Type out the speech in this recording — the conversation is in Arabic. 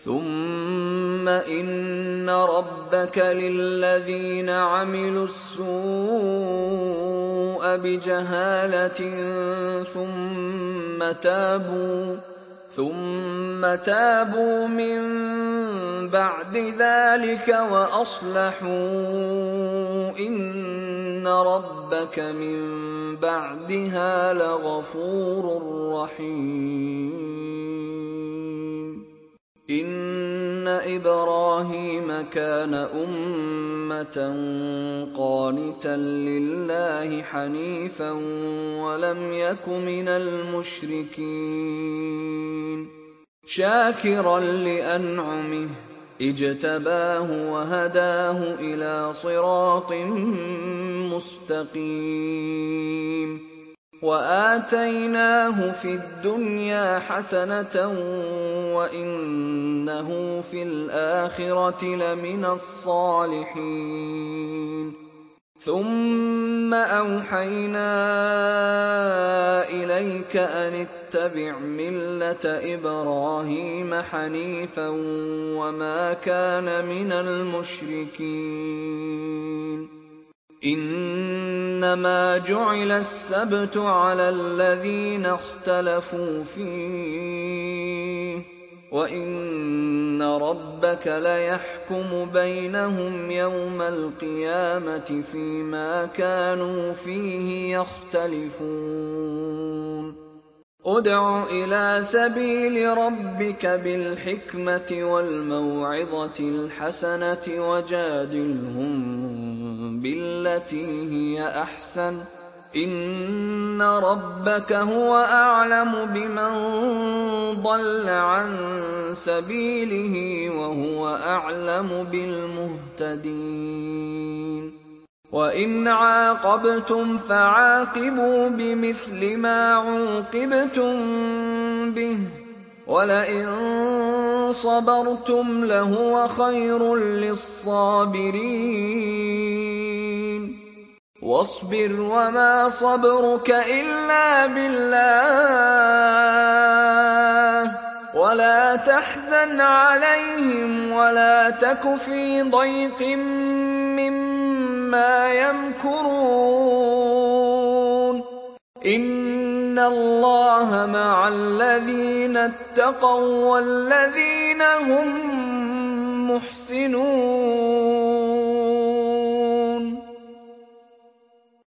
ثم إن ربك للذين عملوا السوء بجهالة ثم تابوا من بعد ذلك وأصلحوا إن ربك من بعدها لغفور رحيم. إن إبراهيم كان أمة قانتا لله حنيفا ولم يك من المشركين شاكرا لأنعمه اجتباه وهداه إلى صراط مستقيم وآتيناه في الدنيا حسنة وإنه في الآخرة لمن الصالحين. ثم أوحينا إليك أن اتبع ملة إبراهيم حنيفا وما كان من المشركين. إنما جعل السبت على الذين اختلفوا فيه وإن ربك ليحكم بينهم يوم القيامة فيما كانوا فيه يختلفون. ادع إلى سبيل ربك بالحكمة والموعظة الحسنة وجادلهم بالتي هي أحسن إن ربك هو أعلم بمن ضل عن سبيله وهو أعلم بالمهتدين. وإن عاقبتم فعاقبوا بمثل ما عوقبتم به ولئن صبرتم لهو خير للصابرين. واصبر وما صبرك إلا بالله ولا تحزن عليهم ولا تك في ضيق مما يمكرون. إن الله مع الذين اتقوا والذين هم محسنون.